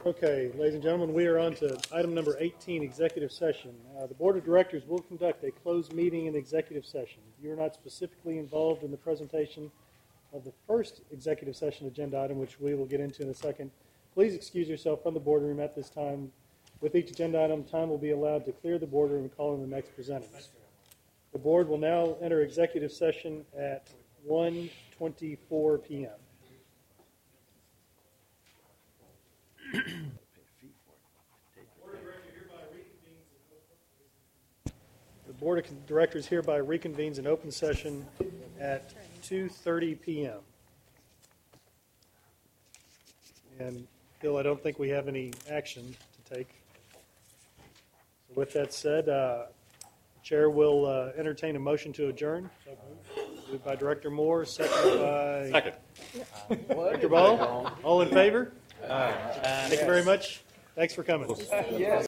Okay, ladies and gentlemen, we are on to item number 18, executive session. The Board of Directors will conduct a closed meeting in executive session. If you are not specifically involved in the presentation of the first executive session agenda item, which we will get into in a second, please excuse yourself from the boardroom at this time. With each agenda item, time will be allowed to clear the boardroom and call in the next presenters. The board will now enter executive session at 1:24 p.m. The Board of Directors hereby reconvenes in open session at 2:30 p.m. And, Bill, I don't think we have any action to take. So with that said, the Chair will entertain a motion to adjourn. Moved by Director Moore, seconded by Director Ball. All in favor? Thank you very much. Thanks for coming.